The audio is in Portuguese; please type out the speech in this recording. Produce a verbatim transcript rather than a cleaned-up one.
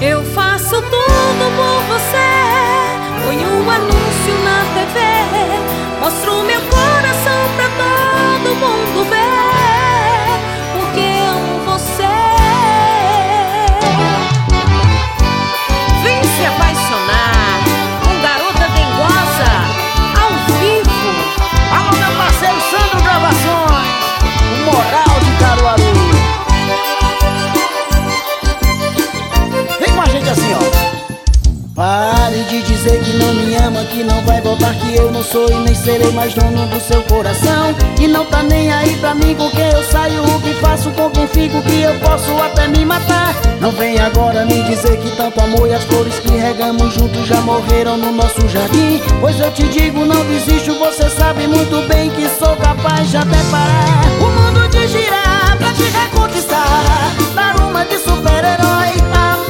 Eu faço tudo por você. Ponho um anúncio na T V, mostro meu coração pra todo mundo ver, porque amo você. Vem se apaixonar com Garota Dengosa ao vivo. Alô, meu parceiro Sandro Gravações, o Moral de Caruaru. Vem com a gente assim, ó. Pare de dizer que não me ama, que não vai voltar, que eu não sou e nem serei mais dono do seu coração, que não tá nem aí pra mim com quem eu saio, o que faço, com quem fico, que eu posso até me matar. Não vem agora me dizer que tanto amor e as flores que regamos juntos já morreram no nosso jardim, pois eu te digo, não desisto, você sabe muito bem que sou capaz de até parar o mundo de girar pra te reconquistar, dar uma de super-herói.